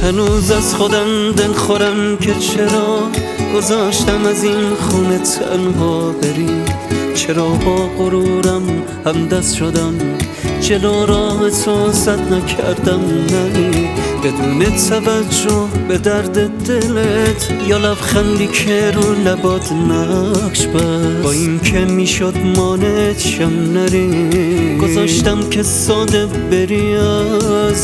هنوز از خودم دل خورم که چرا گذاشتم از این خونه تنها بری، چرا با غرورم همدست شدم، جلو راه تو سد نکردم نری، بدون توجه به درد دلت یا لبخندی که رو لبات نقش بست. با این که میشد مانعت شم نری، گذاشتم که ساده بری از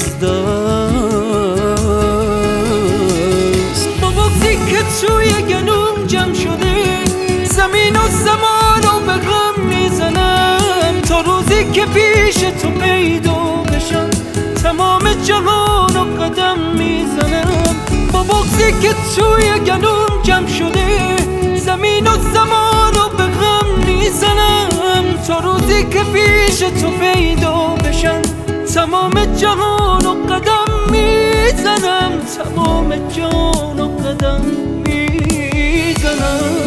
دست. با بغضی که توی گلوم جمع شده، زمین و زمان رو به غم میزنم، تا روزی که پیش تو پیدا بشم تمام جهان رو قدم میزنم. با بغضی که توی گلوم جمع شده، زمین و زمان رو به غم میزنم، تا روزی که پیش تو پیدا بشم تمام جهان رو قدم میزنم، تمام جهان رو قدم میزنم.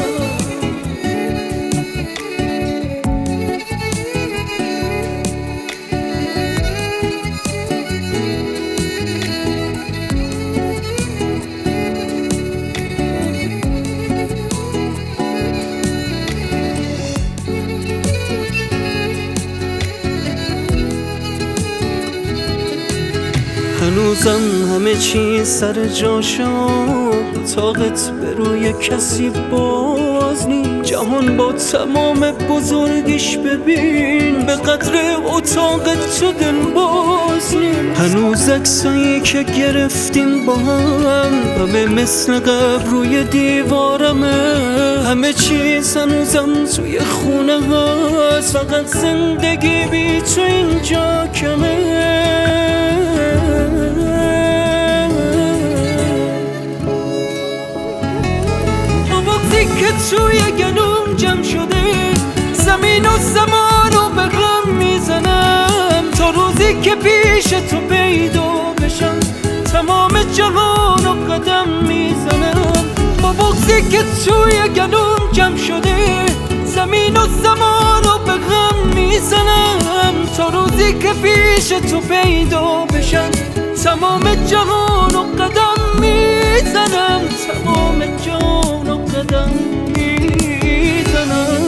هنوزم همه چی سر جاشو، اتاقت به روی کسی باز نی، جهان با تمام بزرگیش ببین به قدر اتاقت تو دل باز نی. هنوز عکسایی که گرفتیم با هم همه مثل قبل روی دیوارمه، همه چیز هنوزم توی خونه هست، فقط زندگی بی تو اینجا کمه. که توی گلوم جمع شده، زمین و زمان رو به غم میزنم، تا روزی که پیش تو پیدا بشم تمام جهان رو قدم میزنم. با بغضی که توی گلوم جمع شده، زمین و زمان رو به غم میزنم، تا روزی که پیش تو پیدا بشم تمام جهان رو قدم میزنم، تمام جهان رو قدم میزنم.